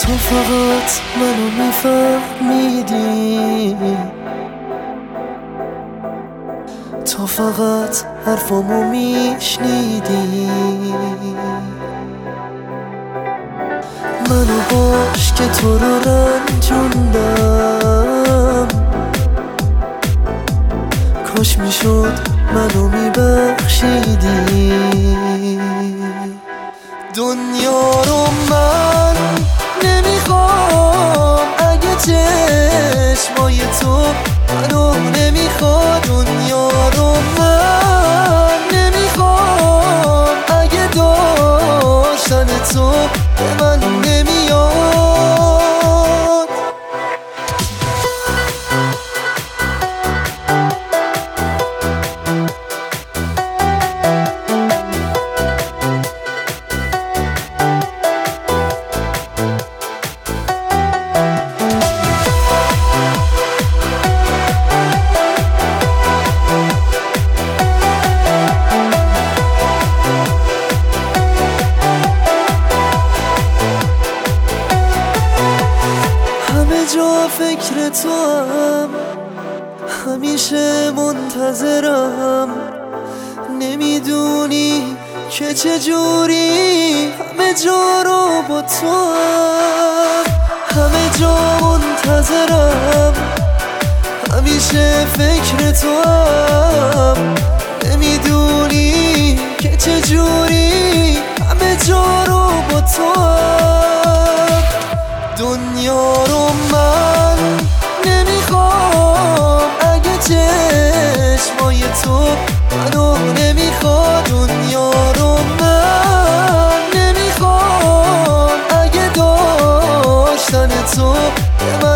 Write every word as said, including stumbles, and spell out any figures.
تو فقط منو میفهمیدی، تو فقط حرفامو میشنیدی، منو باش که تو رو رنجوندم، کاش میشد منو میبخشیدی. دنیا رو من نمیخوام اگه چشمای تو منو نمیخواد، دنیا رو من نمیخوام اگه داشتن تو به من نمیاد. جا فکر تو هم، همیشه منتظرم، نمیدونی که چجوری همه جا رو با تو هم، همه جا منتظرم، همیشه فکر تو هم، نمیدونی که چجوری همه جا رو با تو هم. دنیا رو من نمیخوام اگه چشمای تو منو نمیخواد، دنیا رو من نمیخوام اگه داشتن تو به من